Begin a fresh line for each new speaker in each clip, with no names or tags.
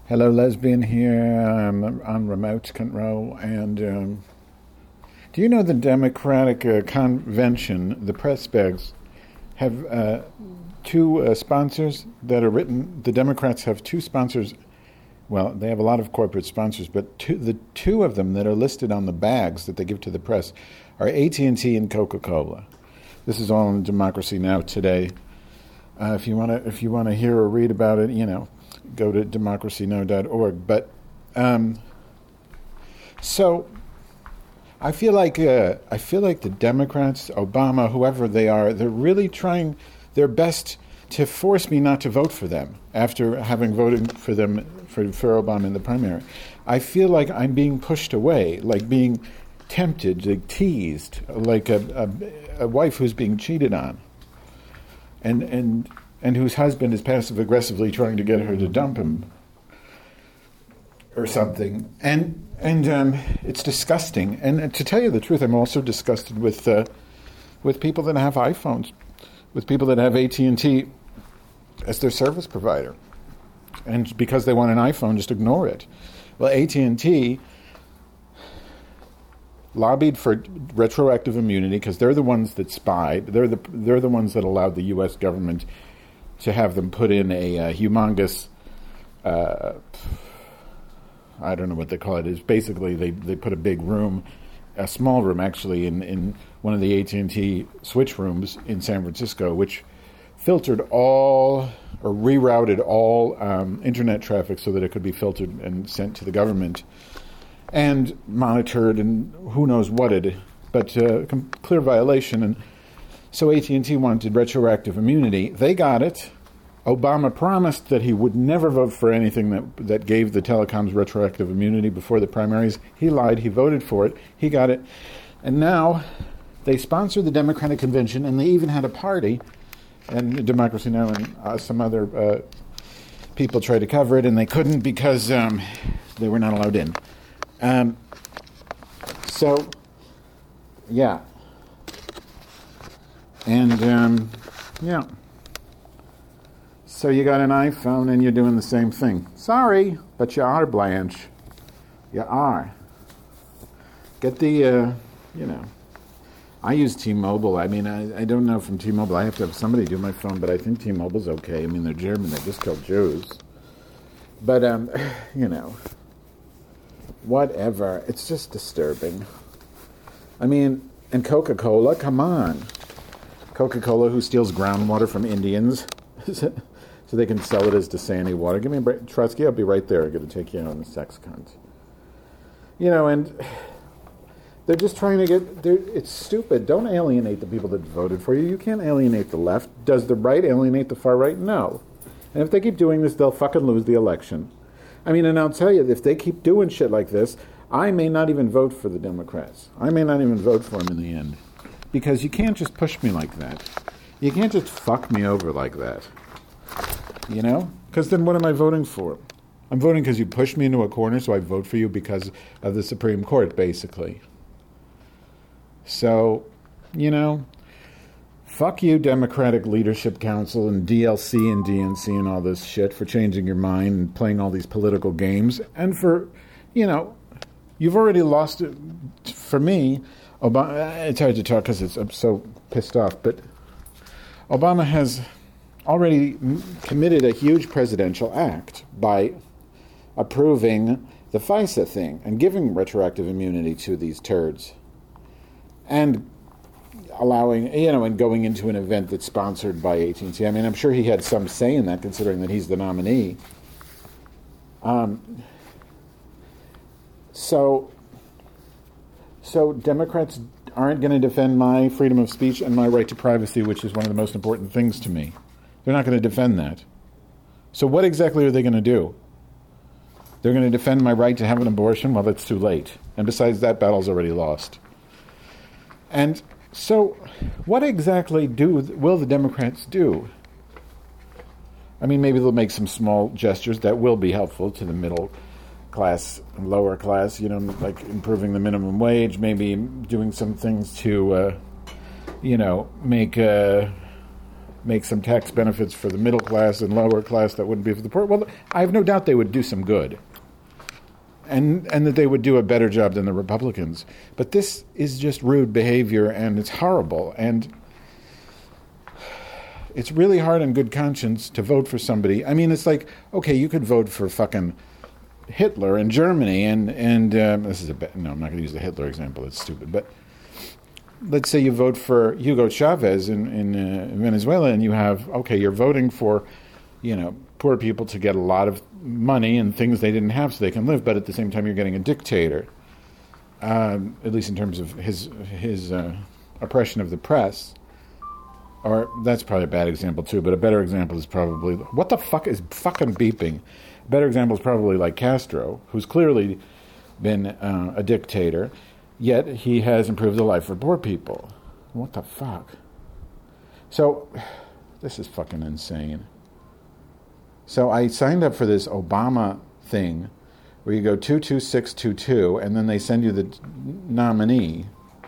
Hello, lesbian here. I'm on remote control. And do you know the Democratic Convention, the press bags, have two sponsors that are written? The Democrats have two sponsors. Well, they have a lot of corporate sponsors, but the two of them that are listed on the bags that they give to the press are AT&T and Coca-Cola. This is all in Democracy Now! Today. If you want to hear or read about it, go to democracynow.org. But so I feel like the Democrats, Obama, whoever they are, they're really trying their best to force me not to vote for them after having voted for them for Obama in the primary. I feel like I'm being pushed away, like being tempted, like teased, like a wife who's being cheated on, and whose husband is passive-aggressively trying to get her to dump him or something. And it's disgusting. And to tell you the truth, I'm also disgusted with people that have iPhones, with people that have AT&T as their service provider. And because they want an iPhone, just ignore it. Well, AT&T lobbied for retroactive immunity because they're the ones that spied. They're the ones that allowed the U.S. government to have them put in a humongous, I don't know what they call it. It's basically they put a big room, a small room actually, in one of the AT&T switch rooms in San Francisco, which filtered all or rerouted all internet traffic so that it could be filtered and sent to the government and monitored and who knows what it, but clear violation. And so AT&T wanted retroactive immunity. They got it. Obama promised that he would never vote for anything that gave the telecoms retroactive immunity before the primaries. He lied. He voted for it. He got it. And now they sponsored the Democratic Convention, and they even had a party. And Democracy Now! And some other people tried to cover it, and they couldn't because they were not allowed in. So, yeah. And, yeah. So you got an iPhone and you're doing the same thing. Sorry, but you are, Blanche. You are. Get the, I use T-Mobile. I mean, I don't know from T-Mobile. I have to have somebody do my phone, but I think T-Mobile's okay. I mean, they're German. They just killed Jews. But, whatever. It's just disturbing. I mean, and Coca-Cola, come on. Coca-Cola, who steals groundwater from Indians so they can sell it as Dasani water. Give me a break. Trotsky, I'll be right there. I'm going to take you on the sex cunt. And they're just trying to it's stupid. Don't alienate the people that voted for you. You can't alienate the left. Does the right alienate the far right? No. And if they keep doing this, they'll fucking lose the election. I mean, and I'll tell you, if they keep doing shit like this, I may not even vote for the Democrats. I may not even vote for them in the end. Because you can't just push me like that. You can't just fuck me over like that. Because then what am I voting for? I'm voting because you pushed me into a corner, so I vote for you because of the Supreme Court, basically. So, fuck you, Democratic Leadership Council and DLC and DNC and all this shit for changing your mind and playing all these political games. And for, you've already lost it. For me, Obama, it's hard to talk because I'm so pissed off, but Obama has already committed a huge presidential act by approving the FISA thing and giving retroactive immunity to these turds and allowing, and going into an event that's sponsored by AT&T. I mean, I'm sure he had some say in that, considering that he's the nominee. So Democrats aren't going to defend my freedom of speech and my right to privacy, which is one of the most important things to me. They're not going to defend that. So what exactly are they going to do? They're going to defend my right to have an abortion? Well, that's too late. And besides, that battle's already lost. And so what exactly will the Democrats do? I mean, maybe they'll make some small gestures that will be helpful to the middle class and lower class, like improving the minimum wage, maybe doing some things to, make make some tax benefits for the middle class and lower class that wouldn't be for the poor. Well, I have no doubt they would do some good. And that they would do a better job than the Republicans. But this is just rude behavior, and it's horrible. And it's really hard on good conscience to vote for somebody. I mean, it's like, okay, you could vote for fucking Hitler in Germany, and this is no, I'm not going to use the Hitler example. It's stupid. But let's say you vote for Hugo Chavez in Venezuela, and you have, okay, you're voting for, poor people to get a lot of money and things they didn't have so they can live, but at the same time you're getting a dictator, at least in terms of his oppression of the press. Or that's probably a bad example too, but a better example is probably, what the fuck is fucking beeping? A better example is probably like Castro, who's clearly been a dictator, yet he has improved the life for poor people. What the fuck? So, this is fucking insane. So I signed up for this Obama thing where you go 22622 and then they send you the nominee.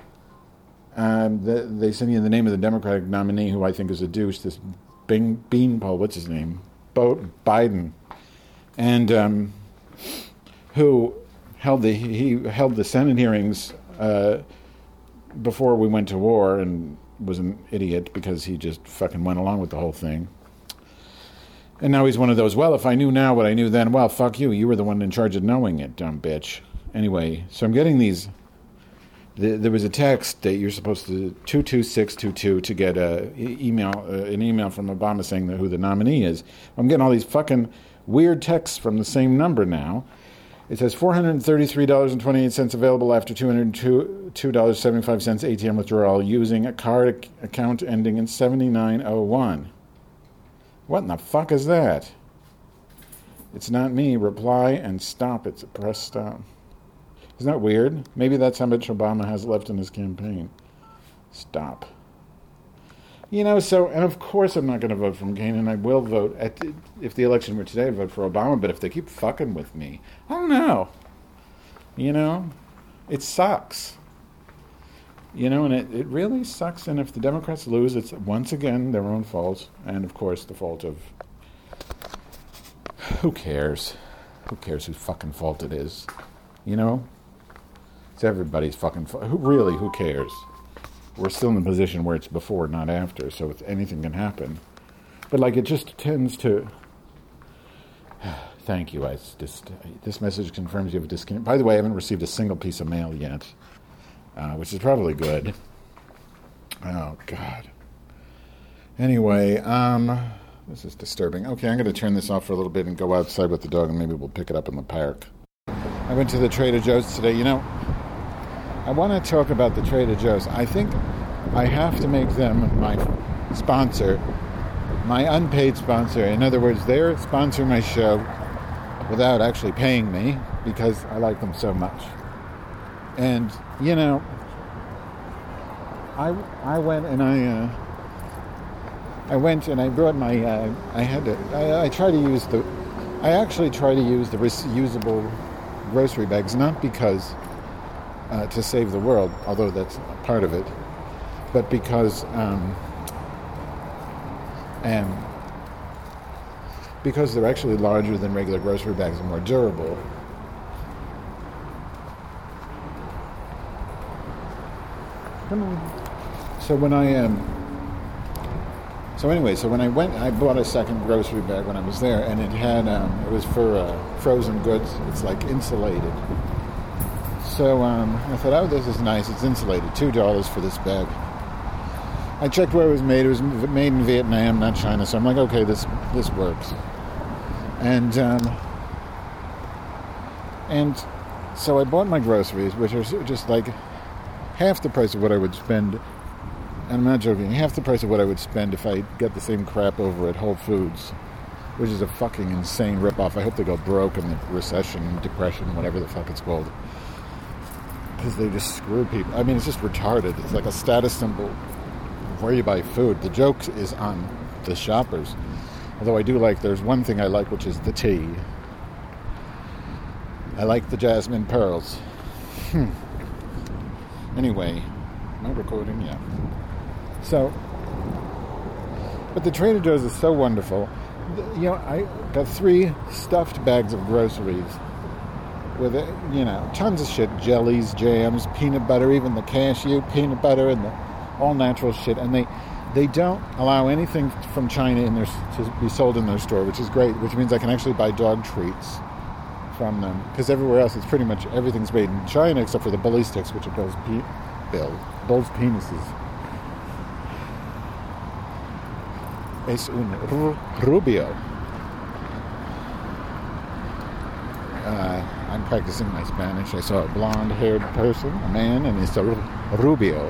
They send you the name of the Democratic nominee, who I think is a douche, this Beanpole, what's his name? Biden. And who held the Senate hearings before we went to war and was an idiot because he just fucking went along with the whole thing. And now he's one of those, well, if I knew now what I knew then, well, fuck you. You were the one in charge of knowing it, dumb bitch. Anyway, so I'm getting these. There was a text that you're supposed to 22622 to get an email from Obama saying who the nominee is. I'm getting all these fucking weird texts from the same number now. It says $433.28 available after $202.75 ATM withdrawal using a card account ending in 7901. What in the fuck is that? It's not me. Reply and stop it. Press stop. Isn't that weird? Maybe that's how much Obama has left in his campaign. Stop. So, and of course I'm not going to vote for McCain, and I will vote, if the election were today, I'd vote for Obama, but if they keep fucking with me, I don't know. It sucks. And it really sucks, and if the Democrats lose, it's once again their own fault, and of course the fault of, who cares? Who cares whose fucking fault it is? It's everybody's fucking fault. Who cares? We're still in a position where it's before, not after, so anything can happen. But it just tends to... Thank you. This message confirms you have a disconnect. By the way, I haven't received a single piece of mail yet. Which is probably good. Oh, God. Anyway, this is disturbing. Okay, I'm going to turn this off for a little bit and go outside with the dog, and maybe we'll pick it up in the park. I went to the Trader Joe's today. I want to talk about the Trader Joe's. I think I have to make them my sponsor, my unpaid sponsor. In other words, they're sponsoring my show without actually paying me because I like them so much. And, I went and I brought my, I actually try to use the reusable grocery bags, not because to save the world, although that's part of it, but because they're actually larger than regular grocery bags and more durable. So when I went, I bought a second grocery bag when I was there, and it had, it was for frozen goods. It's insulated. So I thought, oh, this is nice. It's insulated. $2 for this bag. I checked where it was made. It was made in Vietnam, not China. So I'm like, okay, this works. And so I bought my groceries, which are just half the price of what I would spend, and I'm not joking, half the price of what I would spend if I got the same crap over at Whole Foods, which is a fucking insane ripoff. I hope they go broke in the recession, depression, whatever the fuck it's called, because they just screw people. I mean, it's just retarded. It's like a status symbol where you buy food. The joke is on the shoppers. Although I do there's one thing I like, which is the tea. I like the jasmine pearls. Anyway, am I recording? Yeah. So, But the Trader Joe's is so wonderful. You know, I got 3 stuffed bags of groceries with, tons of shit. Jellies, jams, peanut butter, even the cashew peanut butter and the all-natural shit. And they don't allow anything from China to be sold in their store, which is great, which means I can actually buy dog treats from them. Because everywhere else, it's pretty much everything's made in China except for the bully sticks, which are Bill's penises. Es un rubio. I'm practicing my Spanish. I saw a blonde-haired person, a man, and it's a rubio.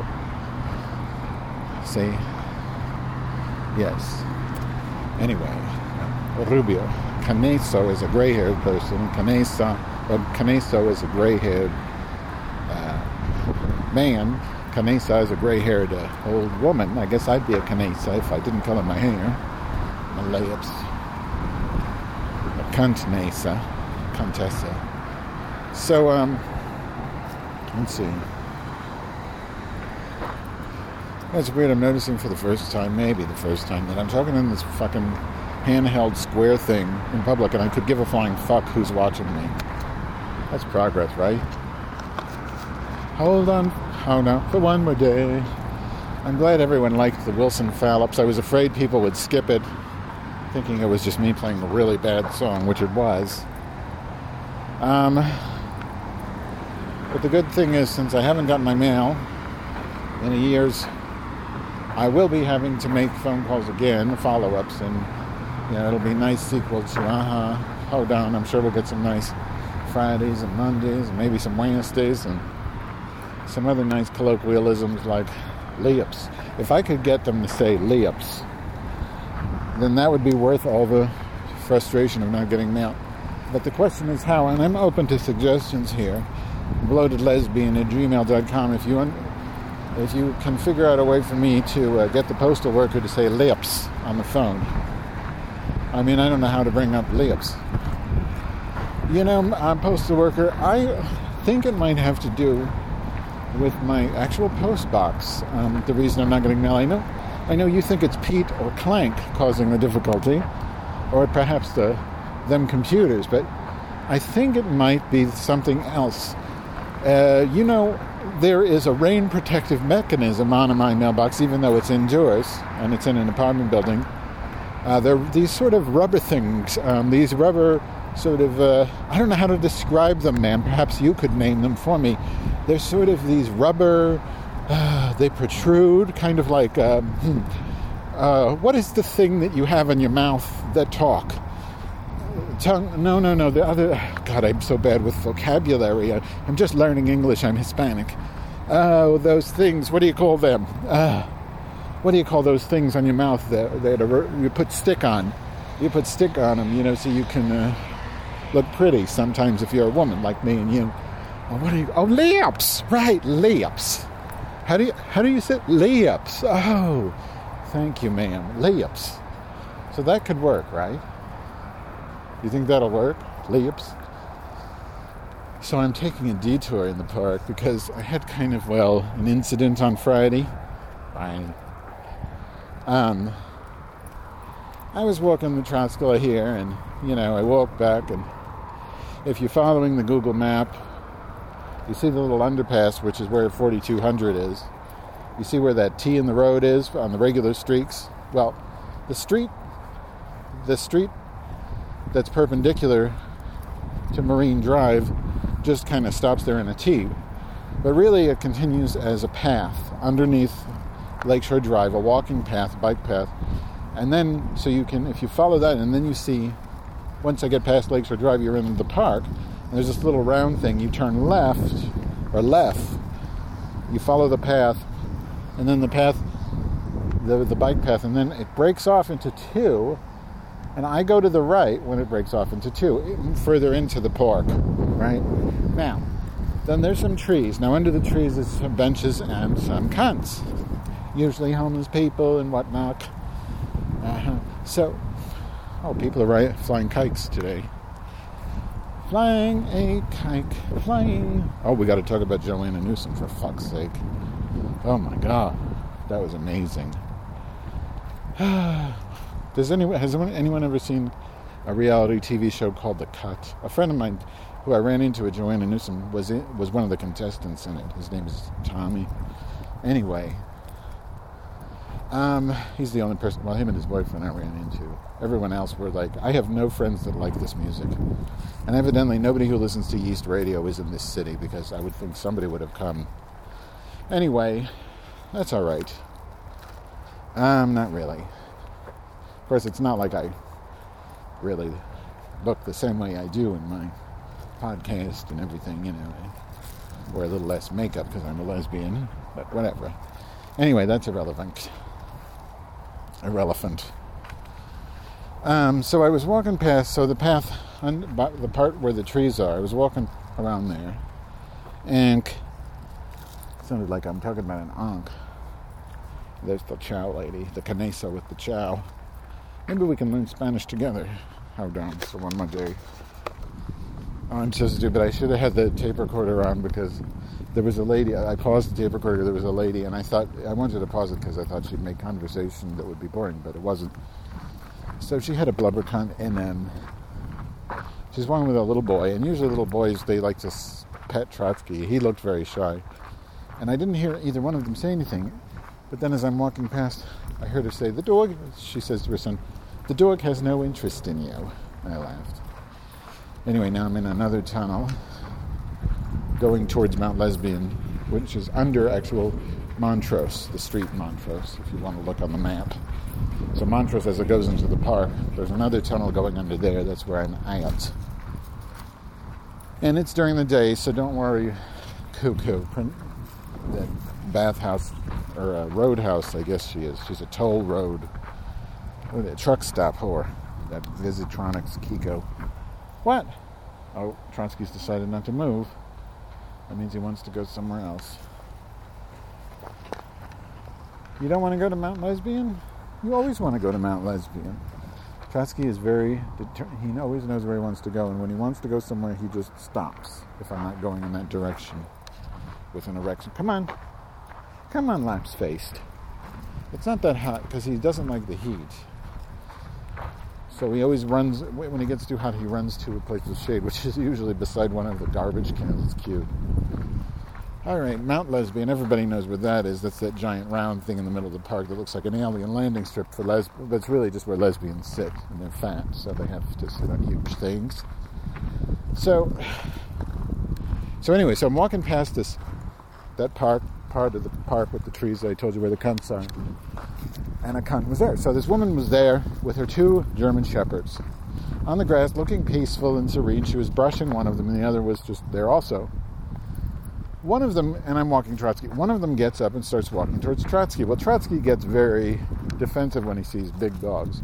See? Yes. Anyway, rubio. Caneso is a gray-haired person. Caneso is a gray-haired man. Canesa is a gray-haired old woman. I guess I'd be a Canesa if I didn't color my hair. My layups. A Contessa. So, let's see. That's weird. I'm noticing for the first time, maybe the first time, that I'm talking in this fucking handheld square thing in public, and I could give a flying fuck who's watching me. That's progress, right? Hold on. Oh no, for one more day. I'm glad everyone liked the Wilson Fallops. I was afraid people would skip it, thinking it was just me playing a really bad song, which it was. But the good thing is, since I haven't gotten my mail in years, I will be having to make phone calls again, follow-ups, and it'll be a nice sequel to Hold on, I'm sure we'll get some nice Fridays and Mondays, and maybe some Wednesdays, and some other nice colloquialisms like layups. If I could get them to say layups, then that would be worth all the frustration of not getting mail. But the question is how, and I'm open to suggestions here. bloatedlesbian@gmail.com. If you can figure out a way for me to get the postal worker to say lips on the phone. I mean, I don't know how to bring up lips. Postal worker, I think it might have to do with my actual post box. The reason I'm not getting mail, I know you think it's Pete or Clank causing the difficulty, or perhaps them computers, but I think it might be something else. There is a rain protective mechanism on my mailbox, even though it's indoors and it's in an apartment building. There are these sort of rubber things, these rubber sort of, I don't know how to describe them, ma'am. Perhaps you could name them for me. They're sort of these rubber, they protrude, kind of like, what is the thing that you have in your mouth that talk? Tongue? No. The other, God, I'm so bad with vocabulary. I'm just learning English. I'm Hispanic. Oh, those things. What do you call them? What do you call those things on your mouth that you put stick on? You put stick on them, so you can look pretty sometimes if you're a woman like me and you. Lips! Right, lips. How do you say lips? Oh, thank you, ma'am. Lips. So that could work, right? You think that'll work? Lips? So I'm taking a detour in the park because I had kind of, an incident on Friday. Fine. I was walking the Trotskala here, and, I walked back, and if you're following the Google map, you see the little underpass, which is where 4200 is. You see where that T in the road is on the regular streets? Well, the street that's perpendicular to Marine Drive just kind of stops there in a T. But really it continues as a path underneath Lakeshore Drive, a walking path, bike path. And then, so you can, if you follow that, and then you see, once I get past Lakeshore Drive, you're in the park, and there's this little round thing. You turn left, you follow the path, and then the path, the bike path, and then it breaks off into two, and I go to the right when it breaks off into two, further into the park, right? Now, then there's some trees. Now, under the trees is some benches and some cunts, usually homeless people and whatnot. People are flying kites today. Flying a kite, flying. Oh, we got to talk about Joanna Newsom, for fuck's sake. Oh my God, that was amazing. Has anyone ever seen a reality TV show called The Cut? A friend of mine who I ran into at Joanna Newsom was one of the contestants in it. His name is Tommy. Anyway, he's the only person, well, him and his boyfriend I ran into. Everyone else were like, I have no friends that like this music. And evidently nobody who listens to Yeast Radio is in this city, because I would think somebody would have come. Anyway, that's all right. Not really. Of course, it's not like I really look the same way I do in my podcast and everything, I wear a little less makeup because I'm a lesbian, but whatever. Anyway, that's irrelevant. So I was walking past, the path, the part where the trees are, I was walking around there, and it sounded like I'm talking about an ankh. There's the chow lady, the canesa with the chow. Maybe we can learn Spanish together. How darn, so one more day. Oh, I'm so stupid. I should have had the tape recorder on, because there was a lady. I paused the tape recorder. There was a lady, and I wanted to pause it because I thought she'd make conversation that would be boring, but it wasn't. So she had a blubber cunt, and she's walking with a little boy, and usually little boys, they like to pet Trotsky. He looked very shy, and I didn't hear either one of them say anything. But then as I'm walking past, I heard her say, "The dog," she says to her son, "the dog has no interest in you." And I laughed. Anyway, now I'm in another tunnel going towards Mount Lesbian, which is under actual Montrose, the street Montrose, if you want to look on the map. So Montrose, as it goes into the park, there's another tunnel going under there. That's where I'm at. And it's during the day, so don't worry, cuckoo. That bathhouse, or a roadhouse, I guess she is. She's a toll road. A truck stop whore. That Visitronics Kiko. What? Oh, Trotsky's decided not to move. That means he wants to go somewhere else. You don't want to go to Mount Lesbian? You always want to go to Mount Lesbian. Trotsky is he always knows where he wants to go, and when he wants to go somewhere, he just stops if I'm not going in that direction with an erection. Come on, lapse-faced. It's not that hot, because he doesn't like the heat. So he always runs, when it gets too hot, he runs to a place with shade, which is usually beside one of the garbage cans. It's cute. All right, Mount Lesbian, everybody knows where that is. That's that giant round thing in the middle of the park that looks like an alien landing strip for lesbians. That's really just where lesbians sit, and they're fat, so they have to sit on huge things. So anyway, so I'm walking past that part of the park with the trees that I told you where the cunts are. And a cunt was there. So this woman was there with her 2 German shepherds on the grass, looking peaceful and serene. She was brushing one of them, and the other was just there also. One of them, and I'm walking Trotsky, one of them gets up and starts walking towards Trotsky. Well, Trotsky gets very defensive when he sees big dogs.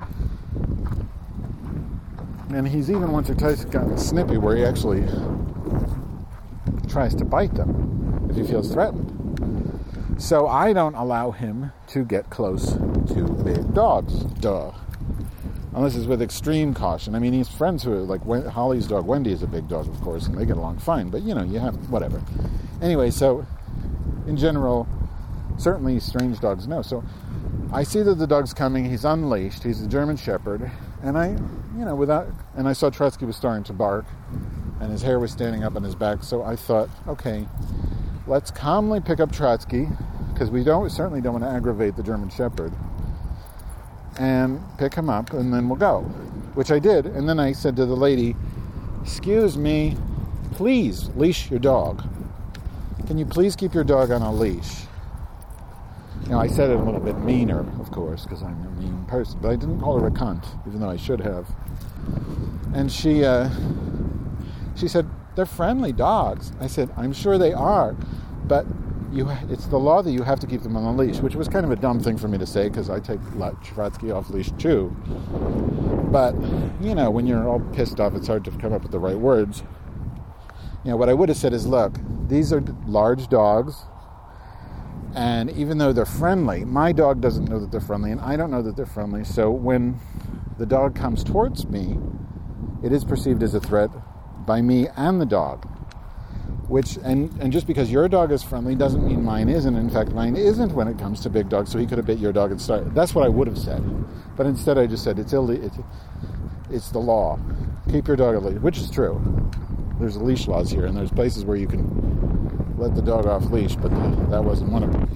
And he's even once or twice gotten snippy where he actually tries to bite them if he feels threatened. So I don't allow him to get close to big dogs. Duh. Unless it's with extreme caution. I mean, he's friends who are like Holly's dog. Wendy is a big dog, of course, and they get along fine. But, you have whatever. Anyway, so in general, certainly strange dogs know. So I see that the dog's coming. He's unleashed. He's a German Shepherd. And I saw Trotsky was starting to bark, and his hair was standing up on his back. So I thought, okay, let's calmly pick up Trotsky, because we certainly don't want to aggravate the German Shepherd, and pick him up, and then we'll go. Which I did, and then I said to the lady, "Excuse me, please leash your dog. Can you please keep your dog on a leash?" I said it a little bit meaner, of course, because I'm a mean person, but I didn't call her a cunt, even though I should have. And she said, "They're friendly dogs." I said, "I'm sure they are, but it's the law that you have to keep them on a leash," which was kind of a dumb thing for me to say, because I take Trotsky off leash too. But, when you're all pissed off, it's hard to come up with the right words. What I would have said is, look, these are large dogs, and even though they're friendly, my dog doesn't know that they're friendly, and I don't know that they're friendly, so when the dog comes towards me, it is perceived as a threat by me and the dog. And just because your dog is friendly doesn't mean mine isn't. In fact, mine isn't when it comes to big dogs, so he could have bit your dog and started. That's what I would have said. But instead I just said, it's the law. Keep your dog at leash, which is true. There's leash laws here, and there's places where you can let the dog off leash, but that wasn't one of them.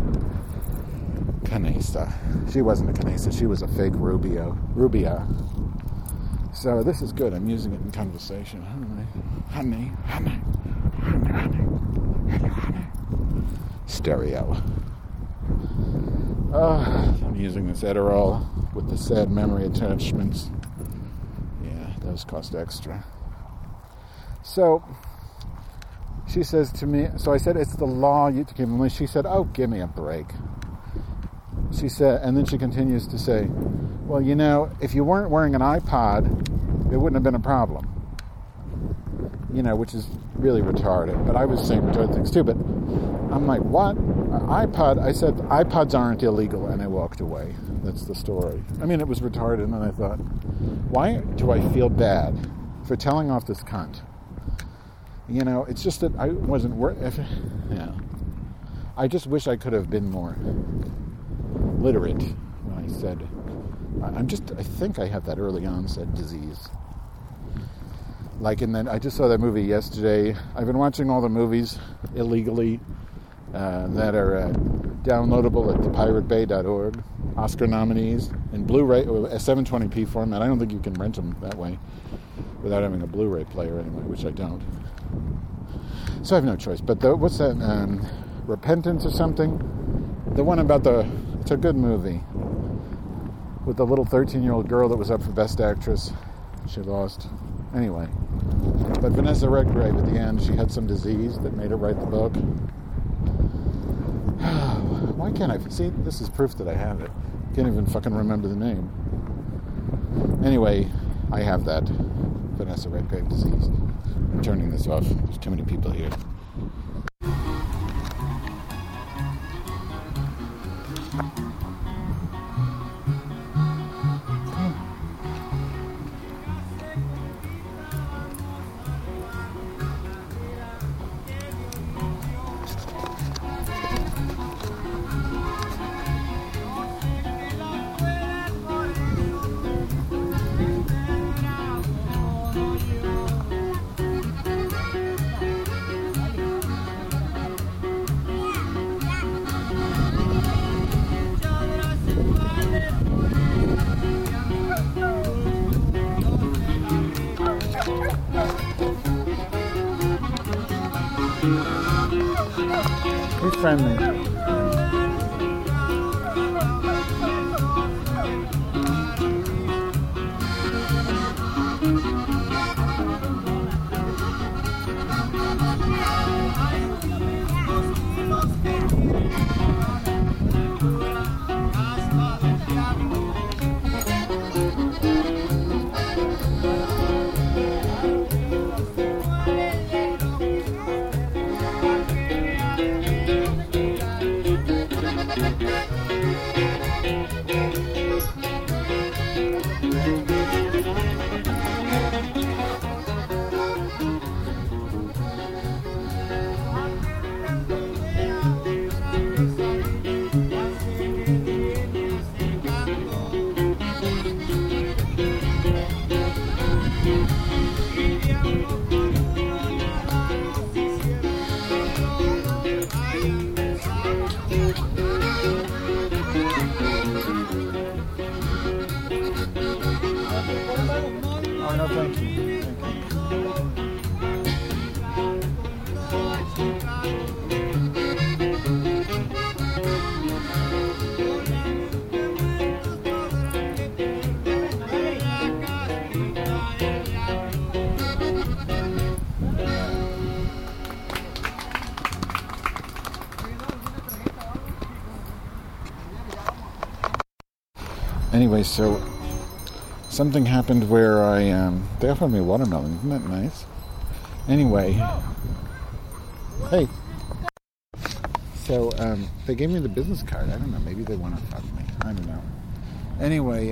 Canesa. She wasn't a Canesa. She was a fake Rubia. So this is good. I'm using it in conversation. Honey. Stereo. I'm using this Adderall with the sad memory attachments. Yeah, those cost extra. So she says to me, so I said, it's the law you to give them. She said, oh, give me a break. She said, and then she continues to say, well, if you weren't wearing an iPod, it wouldn't have been a problem. Which is really retarded. But I was saying retarded things too. But I'm like, what? iPod? I said, iPods aren't illegal, and I walked away. That's the story. I mean, it was retarded, and then I thought, why do I feel bad for telling off this cunt? It's just that I wasn't I just wish I could have been more literate when I said, I think I have that early onset disease. And then I just saw that movie yesterday. I've been watching all the movies illegally that are downloadable at thepiratebay.org. Oscar nominees in Blu-ray, a 720p format. I don't think you can rent them that way without having a Blu-ray player anyway, which I don't. So I have no choice. But what's that? Repentance or something? The one about it's a good movie with the little 13-year-old girl that was up for Best Actress. She lost. Anyway. But Vanessa Redgrave at the end, she had some disease that made her write the book. Why can't I? See, this is proof that I have it. Can't even fucking remember the name. Anyway, I have that Vanessa Redgrave disease. I'm turning this off. There's too many people here. Be friendly. Oh, no, thank you. Anyway, so something happened where they offered me watermelon. Isn't that nice? Anyway, hey. So they gave me the business card. I don't know. Maybe they want to fuck me. I don't know. Anyway,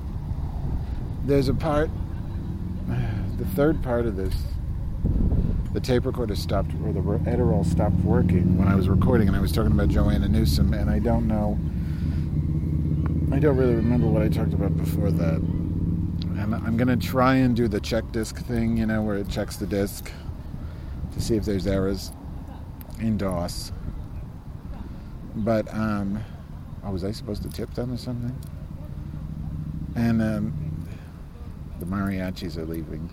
there's a part. The third part of this the tape recorder stopped, or the Edirol stopped working when I was recording, and I was talking about Joanna Newsom, and I don't really remember what I talked about before that. And I'm going to try and do the check disc thing, where it checks the disc to see if there's errors in DOS. But, was I supposed to tip them or something? And the mariachis are leaving.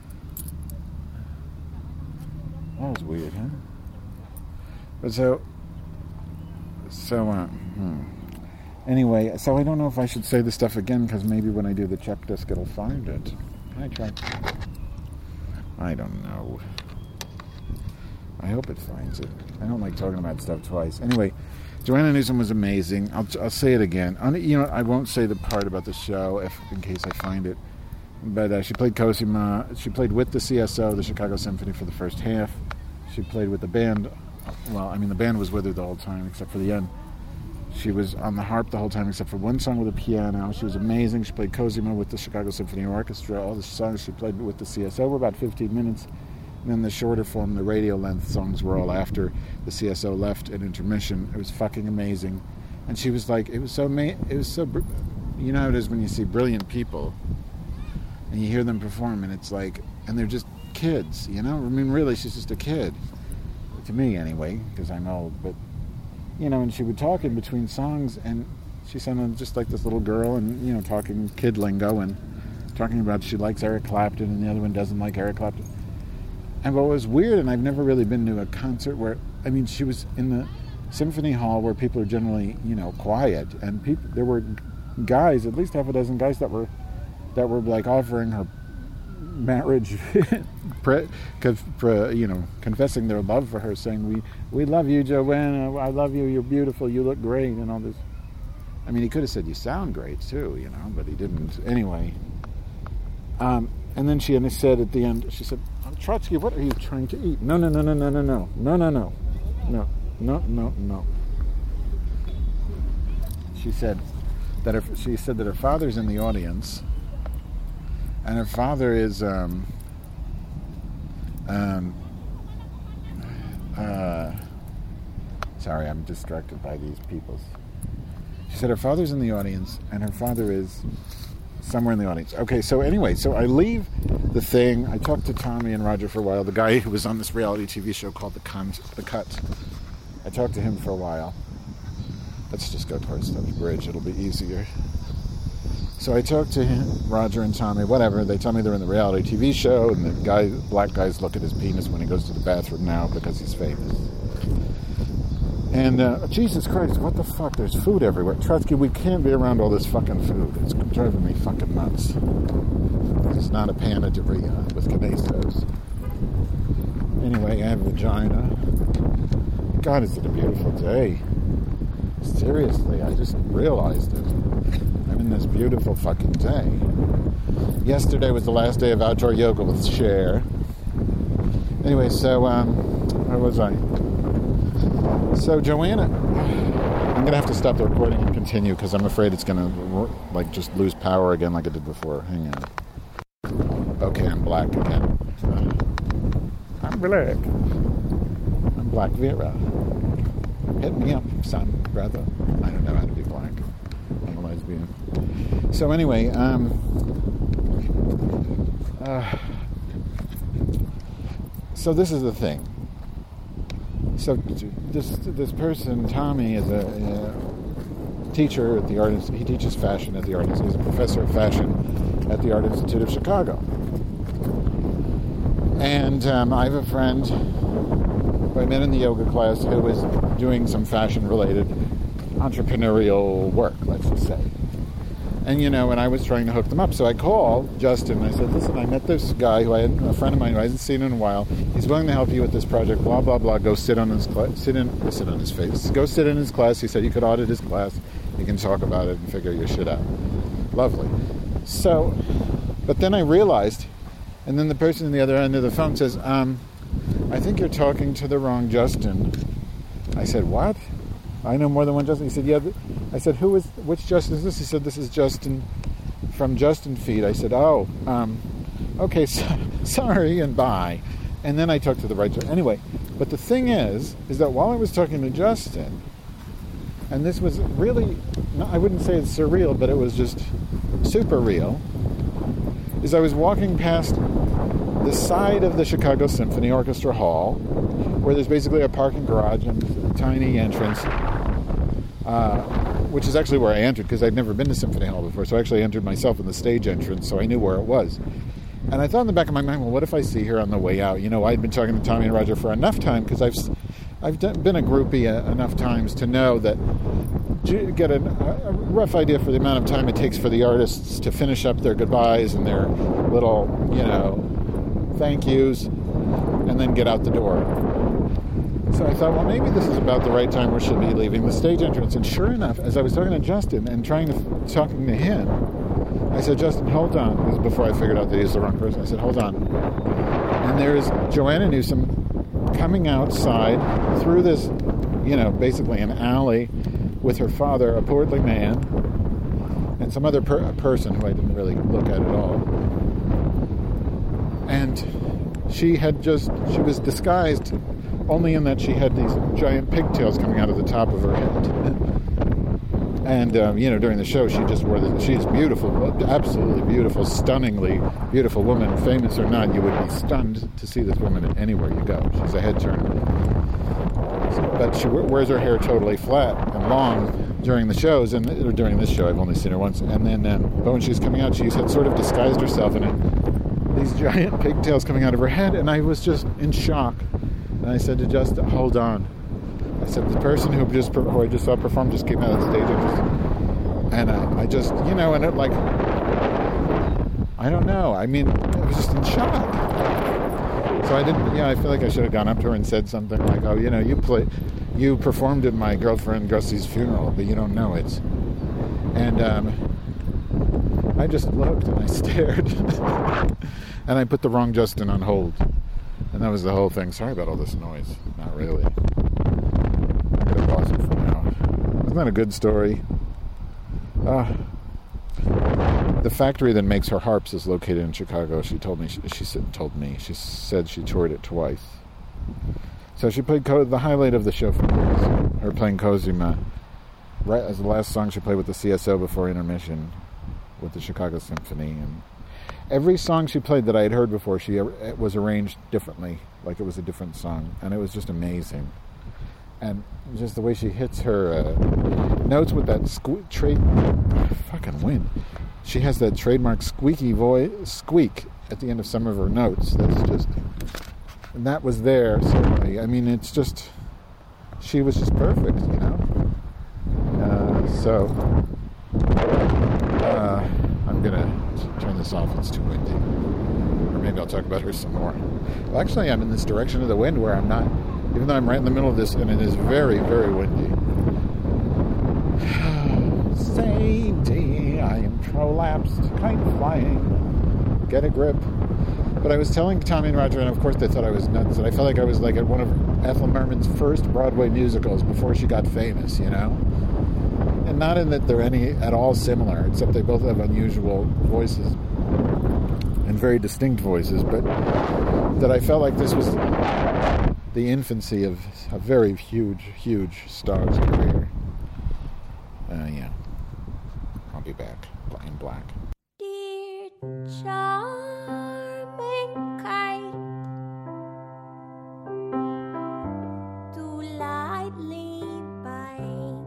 That was weird, huh? But anyway, so I don't know if I should say this stuff again, because maybe when I do the check disc it'll find it. Can I try? I don't know. I hope it finds it. I don't like talking about stuff twice. Anyway, Joanna Newsom was amazing. I'll say it again. I won't say the part about the show in case I find it. But she played Cosima. She played with the CSO, the Chicago Symphony, for the first half. She played with the band. Well, the band was with her the whole time, except for the end. She was on the harp the whole time, except for one song with a piano. She was amazing. She played Cosima with the Chicago Symphony Orchestra. All the songs she played with the CSO were about 15 minutes. And then the shorter form, the radio length songs were all after the CSO left at intermission. It was fucking amazing. And she was like, it was so, how it is when you see brilliant people and you hear them perform, and it's like, and they're just kids, really, she's just a kid. To me, anyway, because I'm old. But, and she would talk in between songs, and she sounded just like this little girl, and, talking kid lingo, and talking about she likes Eric Clapton, and the other one doesn't like Eric Clapton. And what was weird, and I've never really been to a concert where, she was in the symphony hall where people are generally, quiet, and there were guys, at least half a dozen guys that were like offering her marriage, confessing their love for her, saying, we love you, Joanna, I love you, you're beautiful, you look great, and all this. He could have said, you sound great too, but he didn't. Anyway, and then she said at the end, she said, Trotsky, what are you trying to eat? No. She said that her father's in the audience, and her father is sorry, I'm distracted by these people. She said her father's in the audience, and her father is somewhere in the audience. Okay, so anyway, so I leave the thing. I talked to Tommy and Roger for a while, the guy who was on this reality TV show called The Cut. I talked to him for a while. Let's just go towards Stubbs Bridge. It'll be easier. So I talked to him, Roger and Tommy, whatever. They tell me they're in the reality TV show, and the black guys look at his penis when he goes to the bathroom now because he's famous. And, Jesus Christ, what the fuck? There's food everywhere. Trotsky, we can't be around all this fucking food. It's driving me fucking nuts. It's not a panaderia with quesos. Anyway, I have vagina. God, is it a beautiful day. Seriously, I just realized it. I'm in this beautiful fucking day. Yesterday was the last day of outdoor yoga with Cher. Anyway, so, where was I? So Joanna, I'm going to have to stop the recording and continue because I'm afraid it's going to just lose power again like it did before. Hang on. Okay, I'm black again. I'm black. I'm Black Vera. Hit me up, son, brother. I don't know how to be black. I'm a lesbian. So anyway, so this is the thing. So this person, Tommy, is a teacher at the Art Institute. He teaches fashion at the Art Institute. He's a professor of fashion at the Art Institute of Chicago. And I have a friend who I met in the yoga class who was doing some fashion-related entrepreneurial work, let's just say. And, and I was trying to hook them up. So I called Justin, and I said, listen, I met this guy a friend of mine who I hadn't seen in a while. He's willing to help you with this project, blah, blah, blah. Go sit on his class. Sit on his face. Go sit in his class. He said you could audit his class. You can talk about it and figure your shit out. Lovely. So, but then I realized, and then the person on the other end of the phone says, I think you're talking to the wrong Justin. I said, what? I know more than one Justin. He said, yeah. I said, which Justin is this? He said, this is Justin from Justin Feed. I said, oh, okay, sorry, and bye. And then I talked to the right... Anyway, but the thing is that while I was talking to Justin, and this was really... I wouldn't say it's surreal, but it was just super real, is I was walking past the side of the Chicago Symphony Orchestra Hall, where there's basically a parking garage and a tiny entrance, which is actually where I entered, because I'd never been to Symphony Hall before, so I actually entered myself in the stage entrance, so I knew where it was. And I thought in the back of my mind, well, what if I see her on the way out? I'd been talking to Tommy and Roger for enough time, because I've been a groupie enough times to know that you get a rough idea for the amount of time it takes for the artists to finish up their goodbyes and their little, thank yous, and then get out the door. So I thought, well, maybe this is about the right time where she'll be leaving the stage entrance. And sure enough, as I was talking to Justin and talking to him, I said, Justin, hold on. This is before I figured out that he was the wrong person. I said, hold on. And there's Joanna Newsom coming outside through this, basically an alley with her father, a portly man, and some other person who I didn't really look at all. And she was disguised only in that she had these giant pigtails coming out of the top of her head. And, during the show, she just wore she's beautiful, absolutely beautiful, stunningly beautiful woman. Famous or not, you would be stunned to see this woman anywhere you go. She's a head turner. But she wears her hair totally flat and long during the shows, or during this show. I've only seen her once. And then, but when she was coming out, she had sort of disguised herself in these giant pigtails coming out of her head, and I was just in shock. And I said to Justin, hold on. I said, the person who I just saw perform just came out of the stage, and I just, and it like, I don't know. I mean, I was just in shock. So I didn't, I feel like I should have gone up to her and said something like, oh, you performed at my girlfriend Gussie's funeral, but you don't know it. And I just looked and I stared. And I put the wrong Justin on hold. And that was the whole thing. Sorry about all this noise. Not really. I'm going to pause it for now. Isn't that a good story? The factory that makes her harps is located in Chicago. She told me. She said she toured it twice. So she played the highlight of the show for her playing Cosima, right as the last song she played with the CSO before intermission with the Chicago Symphony. And every song she played that I had heard before, it was arranged differently, like it was a different song, and it was just amazing. And just the way she hits her notes with that fucking wind. She has that trademark squeaky squeak at the end of some of her notes. That's just, and that was there certainly. I mean, it's just, she was just perfect, I'm gonna turn this off. It's too windy. Or maybe I'll talk about her some more. Well, actually, I'm in this direction of the wind where I'm not, even though I'm right in the middle of this, and it is very, very windy. Sadie, I am prolapsed, kite flying. Get a grip. But I was telling Tommy and Roger, and of course they thought I was nuts, that I felt like I was like at one of Ethel Merman's first Broadway musicals before she got famous, And not in that they're any at all similar, except they both have unusual voices and very distinct voices, but that I felt like this was the infancy of a very huge, huge star's career. I'll be back in black.
Dear charming kite, too lightly bite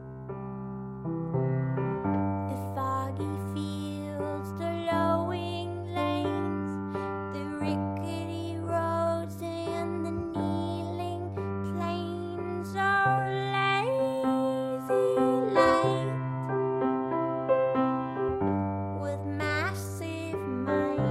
the foggy fields, the lowing lanes, the rickety roads, and the kneeling plains. Oh, lazy light with massive mind.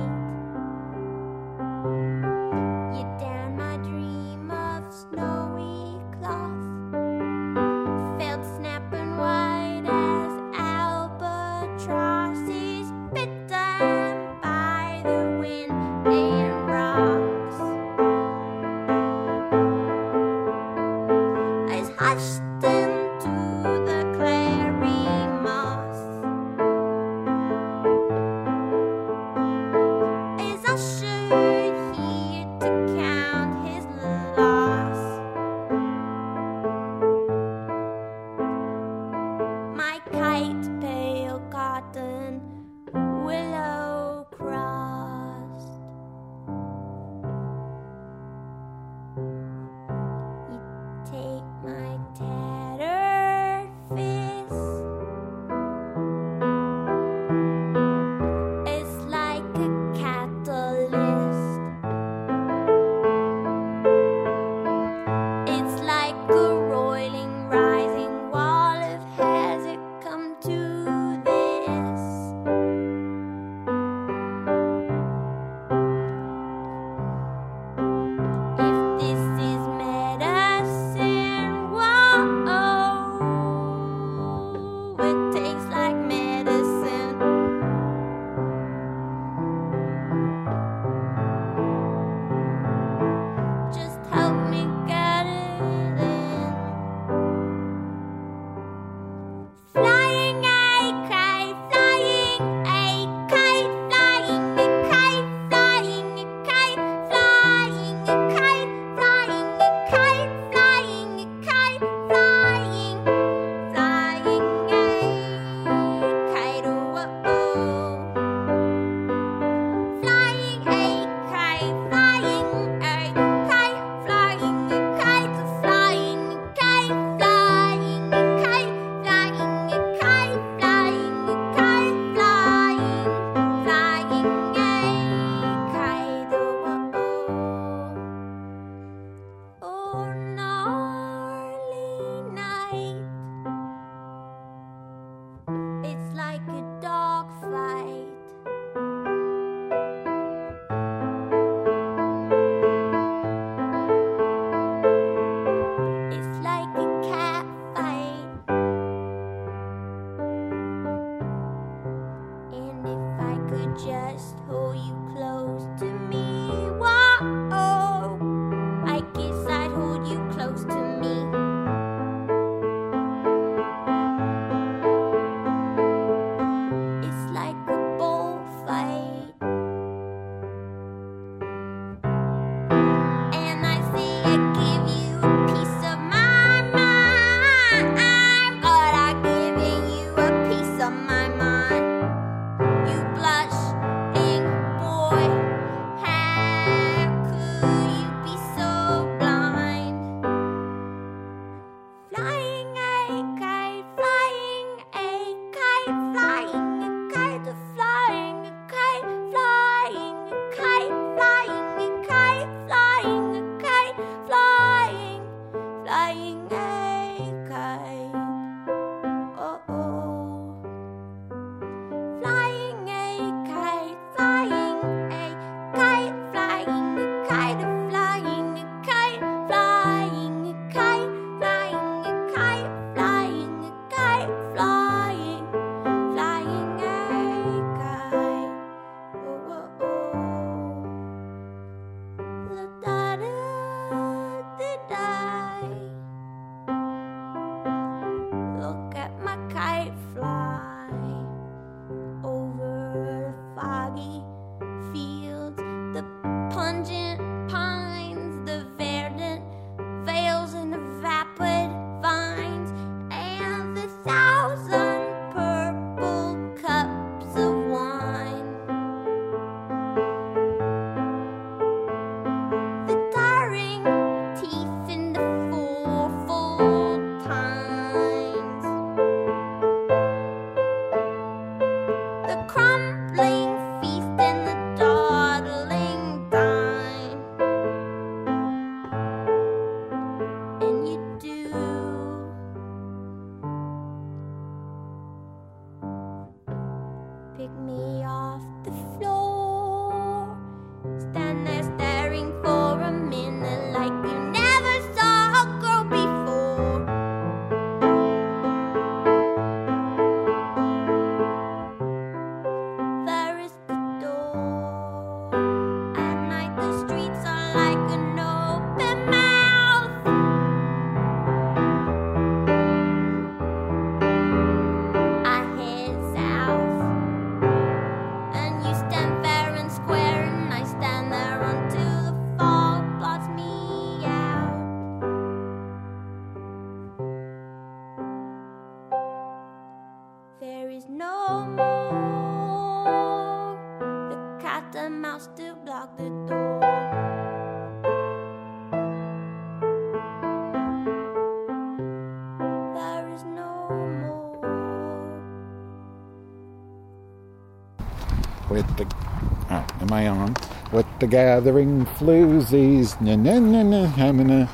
with the... am I on? With the gathering floozies, having a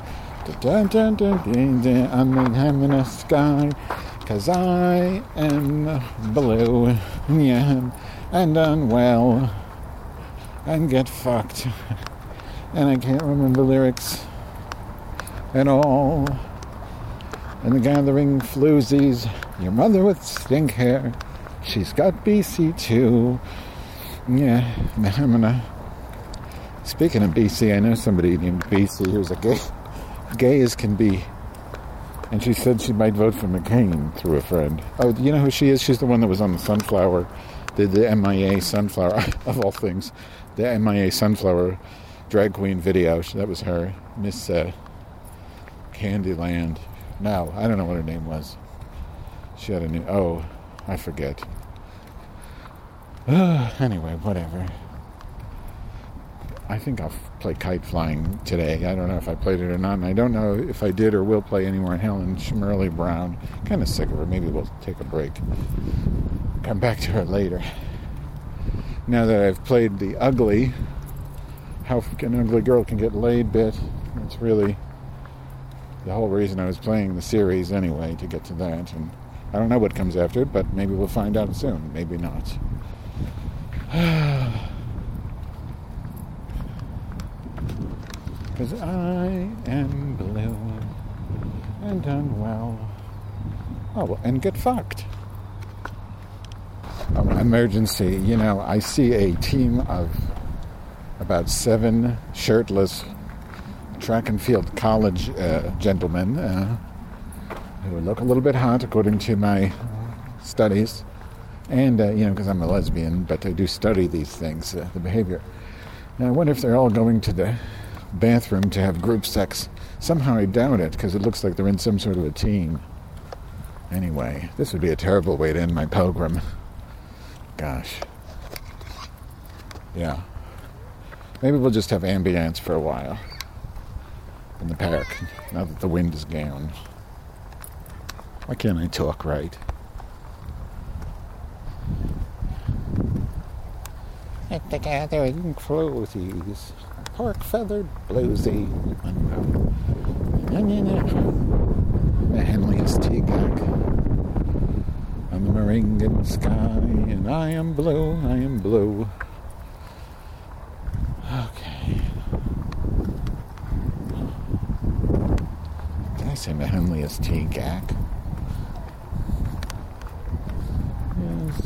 I'm in a sky, 'cause I am blue, yeah, and unwell, and get fucked, and I can't remember lyrics at all. And the gathering floozies, your mother with stink hair, she's got BC too. Yeah, I'm gonna... Speaking of BC, I know somebody named BC who's a gay as can be. And she said she might vote for McCain through a friend. Oh, you know who she is? She's the one that was on the Sunflower, the MIA Sunflower, of all things. The MIA Sunflower drag queen video. That was her. Miss Candyland. No, I don't know what her name was. She had a new... Oh, I forget. Anyway, whatever. I think I'll play kite flying today. I don't know if I played it or not, and I don't know if I did or will play any more Helen Shirley Brown. Kind of sick of her. Maybe we'll take a break. Come back to her later. Now that I've played the ugly, how an ugly girl can get laid bit, it's really the whole reason I was playing the series anyway, to get to that. And I don't know what comes after it, but maybe we'll find out soon. Maybe not. Because I am blue and unwell. Oh, well, and get fucked. Oh, emergency. You know, I see a team of about 7 shirtless track and field college gentlemen who look a little bit hot according to my studies. And, because I'm a lesbian, but I do study these things, the behavior. Now, I wonder if they're all going to the bathroom to have group sex. Somehow I doubt it, because it looks like they're in some sort of a team. Anyway, this would be a terrible way to end my pilgrim. Gosh. Yeah. Maybe we'll just have ambience for a while in the park, now that the wind is gone. Why can't I talk right? At the gathering floaties, pork feathered bluesy, the Henley's tea gag on the Meringan sky, and I am blue. Okay. Did I say the Henley's tea gag? Yes.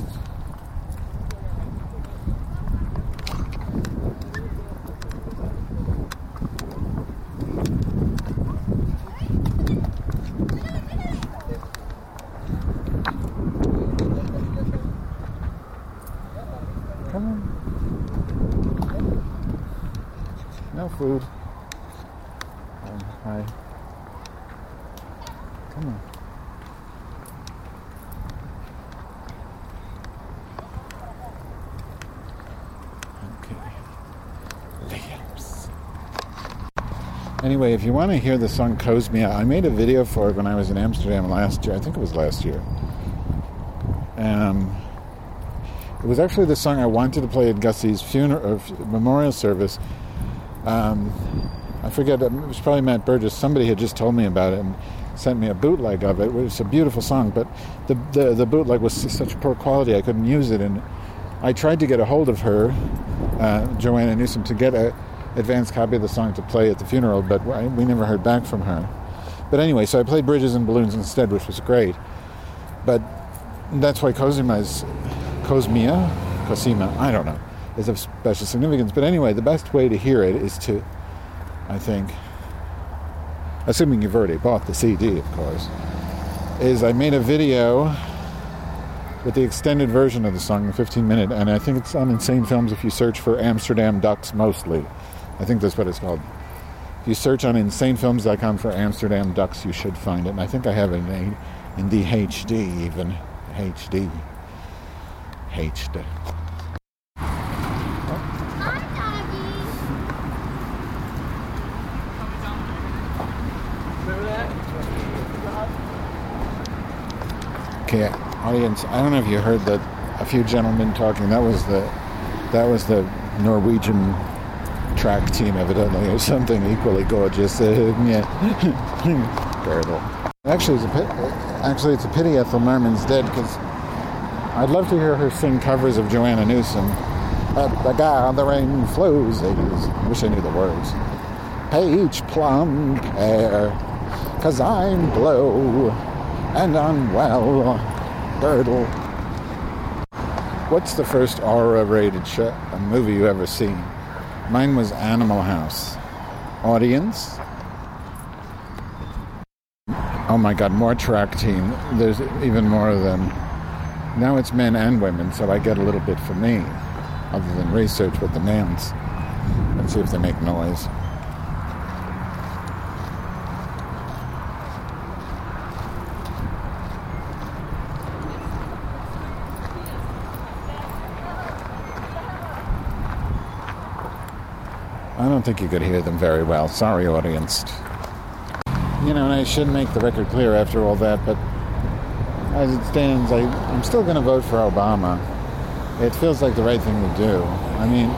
No food. Hi. Come on. Okay. Lips. Anyway, if you want to hear the song Cosmia, I made a video for it when I was in Amsterdam last year. I think it was last year. It was actually the song I wanted to play at Gussie's funeral or memorial service. I forget, it was probably Matt Burgess. Somebody had just told me about it and sent me a bootleg of it. It was a beautiful song, but the bootleg was such poor quality I couldn't use it. And I tried to get a hold of her, Joanna Newsom, to get an advanced copy of the song to play at the funeral, but we never heard back from her. But anyway, so I played Bridges and Balloons instead, which was great. But that's why Cosima, I don't know, is of special significance. But anyway, the best way to hear it is to, I think, assuming you've already bought the CD, of course, is I made a video with the extended version of the song, the 15-minute, and I think it's on Insane Films if you search for Amsterdam Ducks mostly. I think that's what it's called. If you search on insanefilms.com for Amsterdam Ducks, you should find it. And I think I have it in the HD even. HD. Okay, audience, I don't know if you heard a few gentlemen talking. That was the That was the Norwegian track team, evidently, or something equally gorgeous. Yeah. Girdle. Actually, it's a pity Ethel Merman's dead, because I'd love to hear her sing covers of Joanna Newsom. Up the gathering flows. I wish I knew the words. Peach, plum, pear, 'cause I'm blue and unwell. Girdle. What's the first R-rated movie you ever seen? Mine was Animal House. Audience? Oh my God, more track team. There's even more of them. Now it's men and women, so I get a little bit for me, other than research with the males. Let's see if they make noise. I don't think you could hear them very well. Sorry, audience. You know, and I shouldn't make the record clear after all that, but as it stands, I'm still going to vote for Obama. It feels like the right thing to do. I mean,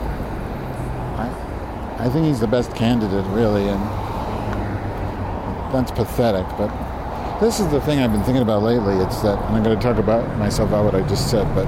I think he's the best candidate, really, and that's pathetic, but this is the thing I've been thinking about lately. It's that, and I'm going to talk about myself about what I just said, but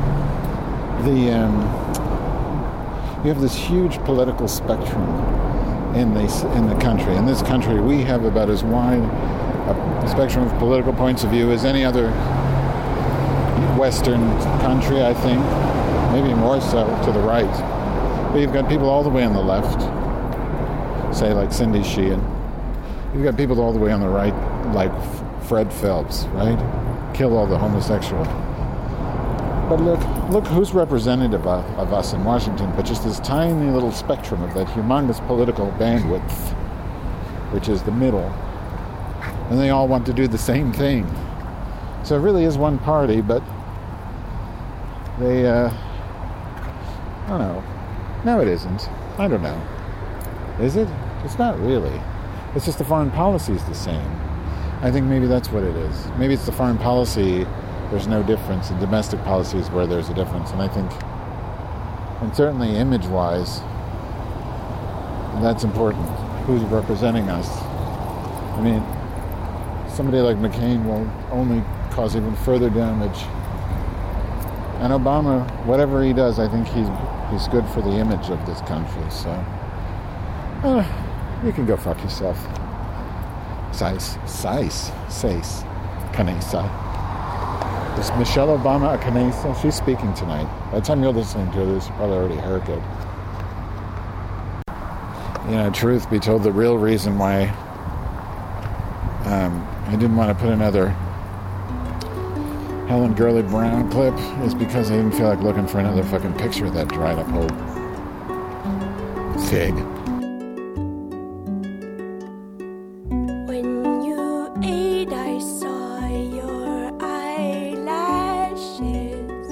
you have this huge political spectrum in the country. In this country, we have about as wide a spectrum of political points of view as any other Western country, I think. Maybe more so to the right. But you've got people all the way on the left, say like Cindy Sheehan. You've got people all the way on the right, like Fred Phelps, right? Kill all the homosexual. But look who's representative of us in Washington, but just this tiny little spectrum of that humongous political bandwidth, which is the middle. And they all want to do the same thing. So it really is one party, but they, I don't know. No, it isn't. I don't know. Is it? It's not really. It's just the foreign policy is the same. I think maybe that's what it is. Maybe it's the foreign policy. There's no difference in domestic policies where there's a difference. And I think, and certainly image-wise, that's important. Who's representing us? I mean, somebody like McCain will only cause even further damage. And Obama, whatever he does, I think he's good for the image of this country. So, you can go fuck yourself. Sice. Kanesa. Is Michelle Obama a Kanesa? She's speaking tonight. By the time you're listening to this, you probably already heard it. You know, truth be told, the real reason why I didn't want to put another Helen Gurley Brown clip is because I didn't feel like looking for another fucking picture of that dried up old fig.
When you ate, I saw your eyelashes.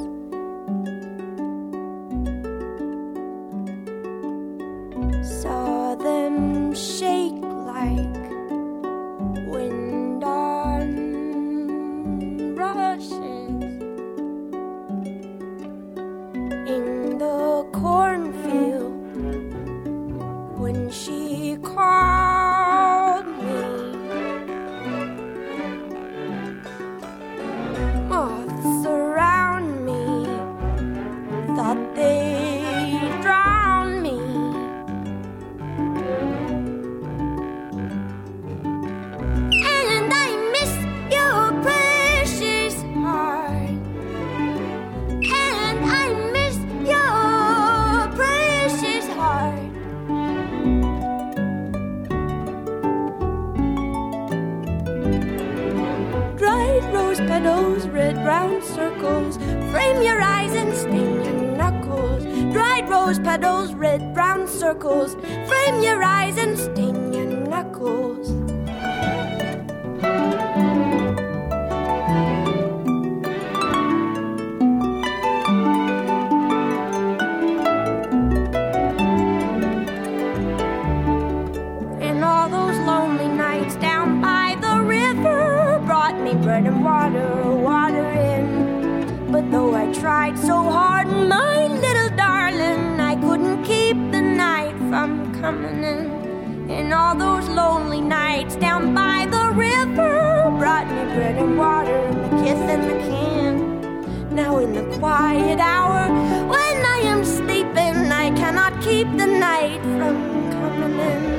Saw them shake like wind on rushes. In the cornfield when she called me. Moths around me thought they'd drown me. And I miss your precious heart. And I miss your precious heart. Dried rose petals, red brown circles, frame your eyes and sting your knuckles. Dried rose petals, red brown circles, frame your eyes and sting your knuckles. And all those lonely nights down by the river brought me bread and water in. But though I tried so hard, my little darling, coming in. And all those lonely nights down by the river brought me bread and water and a kiss in the can. Now in the quiet hour when I am sleeping, I cannot keep the night from coming in.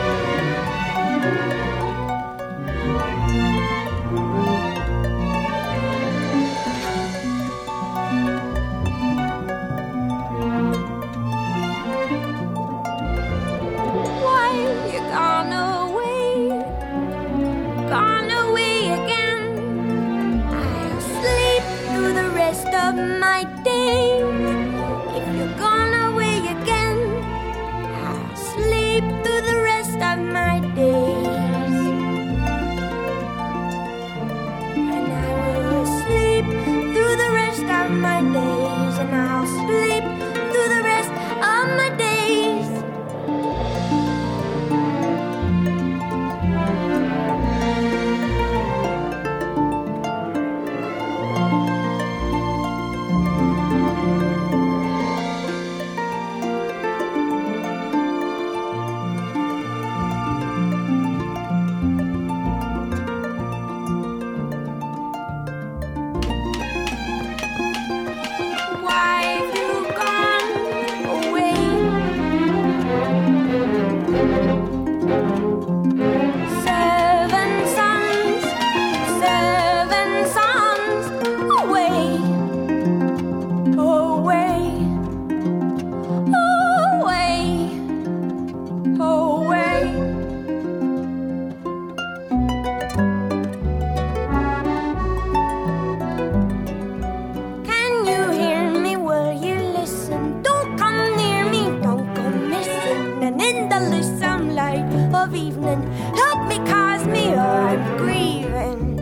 Of my day, if you're gone away again, I'll sleep through the rest of my days, and I will sleep through the rest of my days, and I'll sleep through the rest of my days. Help me, cause me, or I'm grieving.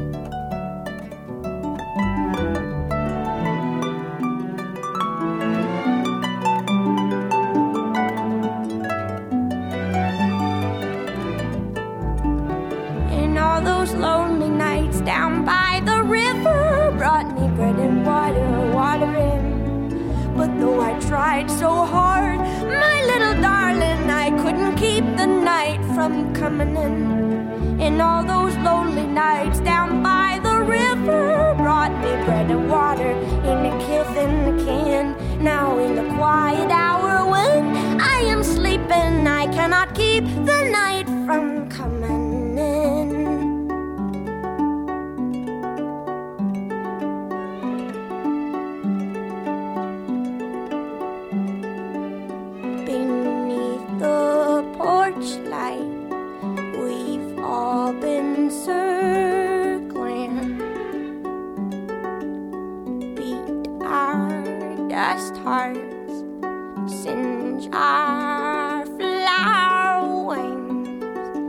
And all those lonely nights down by the river brought me bread and water in. But though I tried so hard, my little darling, I couldn't keep the night from coming in. And all those lonely nights down by the river brought me bread and water in a kiss in the can. Now in the quiet hour when I am sleeping, I cannot keep the night from coming in. Beneath the porch light, we've all been circling, beat our dust hearts, singe our flower wings.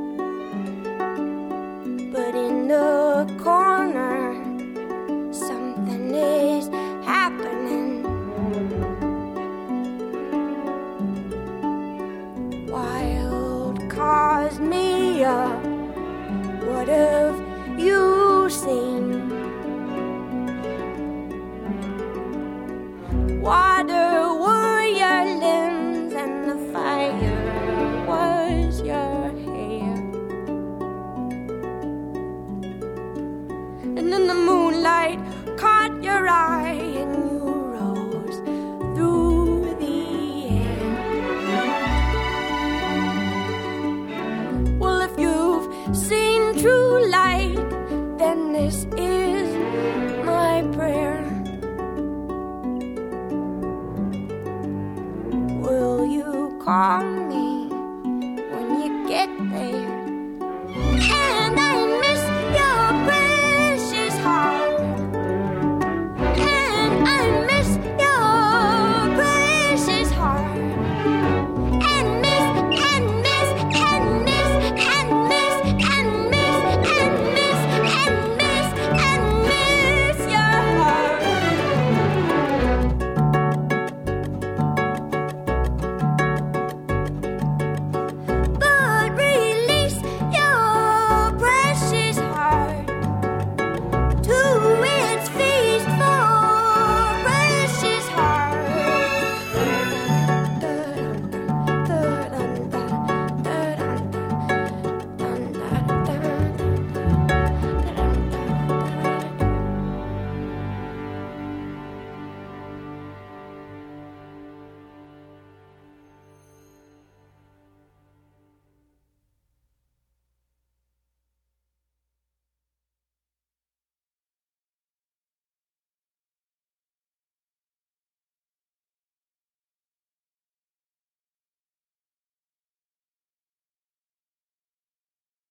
But in the corner, something is happening. Wild cosmea, what have you seen? Water were your limbs and the fire was your hair. And then the moonlight caught your eye and you rose through the air. Well, if you've seen true light, then this is my prayer. Will you call me when you get there?